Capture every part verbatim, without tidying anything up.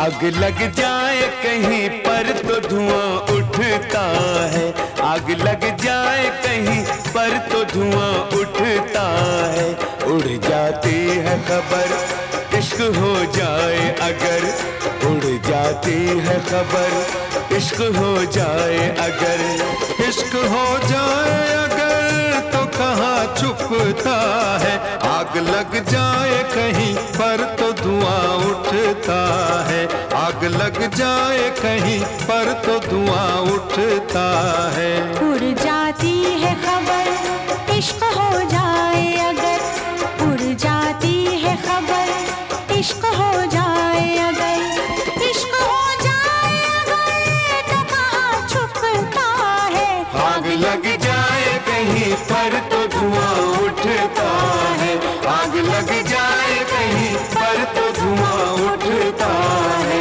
आग लग जाए कहीं पर तो धुआं उठता है, आग लग जाए कहीं पर तो धुआं उठता है। उड़ जाती है खबर इश्क हो जाए अगर, उड़ जाती है खबर इश्क हो जाए अगर। इश्क हो जाए अगर तो कहाँ छुपता है, आग लग जाए कहीं पर तो धुआं उठता है, आग लग जाए कहीं पर तो धुआं उठता है। उड़ जाती है खबर इश्क हो जाए अगर, उड़ जाती है खबर इश्क हो जाए अगर, इश्क हो जाए अगर तो कहाँ छुपता है। आग लग जाए कहीं पर तो धुआं उठता है, आग लग जाए कहीं पर तो धुआं उठता है।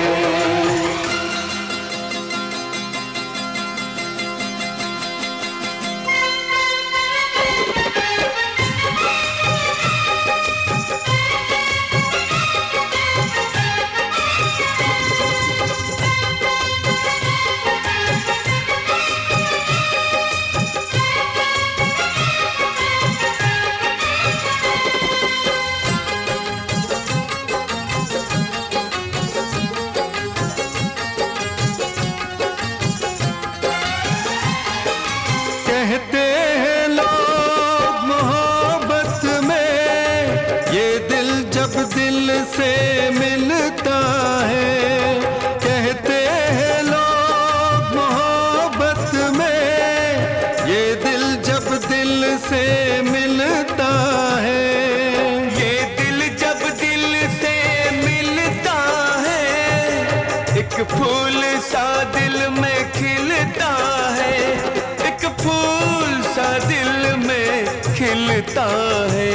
कहते हैं लोग मोहब्बत में ये दिल जब दिल से मिलता है, कहते हैं लोग मोहब्बत में ये दिल जब दिल से मिलता है। ये दिल जब दिल से मिलता है, एक फूल सा दिल में खिलता है, एक फूल सा दिल में खिलता है।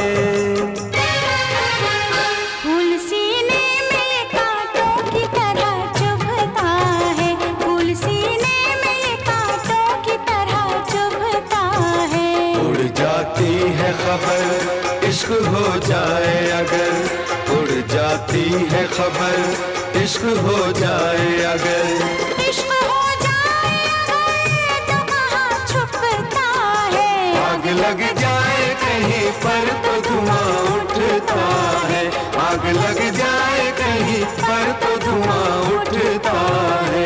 फूल सीने में कांटों की तरह चुभता है, फूल सीने में कांटों की तरह चुभता है। उड़ जाती है खबर इश्क हो जाए अगर, उड़ जाती है खबर इश्क हो जाए अगर। इश्क हो जाए अगर तो कहाँ छुपता है। आग लग जाए कहीं पर तो धुआं उठता है, आग लग जाए कहीं पर तो धुआं उठता है।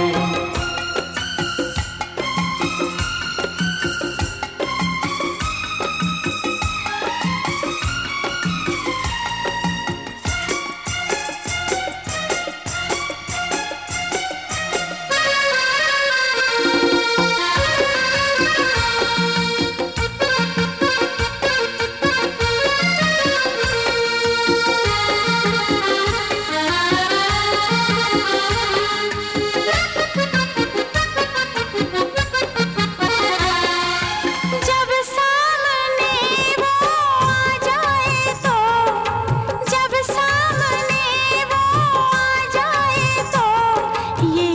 जब सामने वो आ जाए तो, जब सामने वो आ जाए तो ये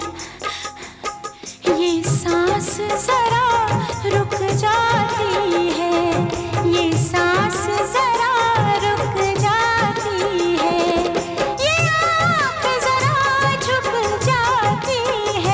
ये सांस जरा रुक जाती है, ये सांस जरा रुक जाती है, ये आँख जरा झुक जाती है।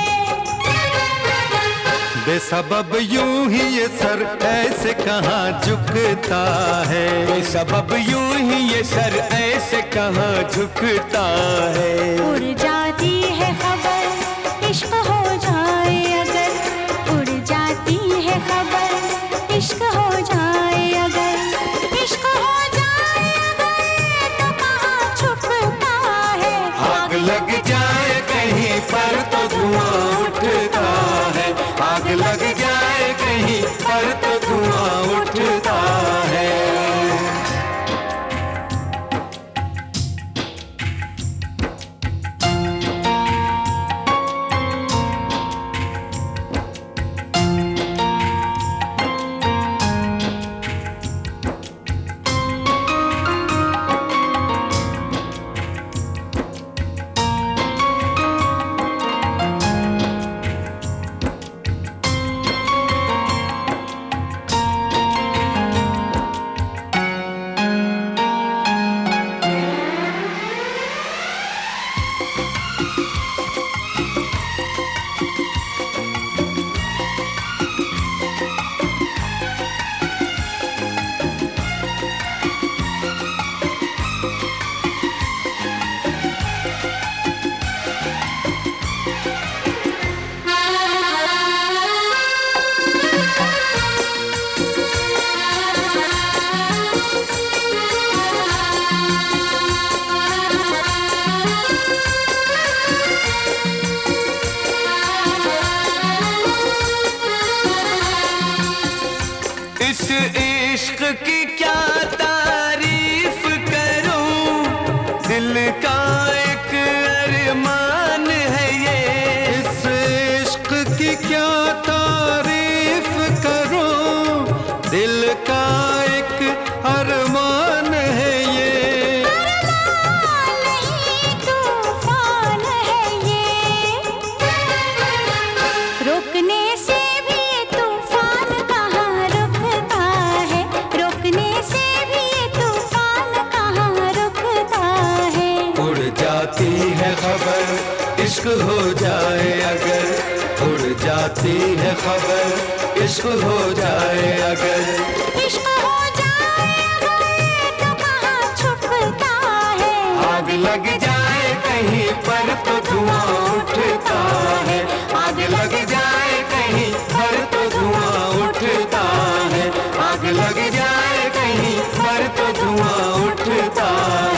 बेसबब यूं ही ये सर ऐसे कहाँ झुकता है, बेसबब यूं ही ये सर ऐसे कहाँ झुकता है। उड़ जाती है खबर इश्क हो जाए अगर, उड़ जाती है खबर इश्क हो जाए अगर, इश्क हो जाए अगर तो कहाँ छुपता है। आग लग जाए कहीं पर तो धुआं उठता है, आग लग जाए कहीं पर तो धुआं उठता है। इस इश्क की क्या तारीफ करूं, दिल का एक अरमान है ये। इस इश्क की क्या तारीफ करूं, दिल का एक अरमान है ये। अरमान नहीं तूफान है ये, रोकने से भी ये तूफान कहाँ रुकता है, रोकने से भी ये तूफान कहाँ रुकता है। उड़ जाती है खबर इश्क हो जाए अगर, उड़ जाती है खबर इश्क हो जाए अगर। इश्क हो जाए अगर तो कहाँ छुपता है, आग लग जाए कहीं पर तो धुआं उठता है, आग लग जाए कहीं पर तो धुआं उठता है, आग लग जाए कहीं पर तो धुआं उठता है।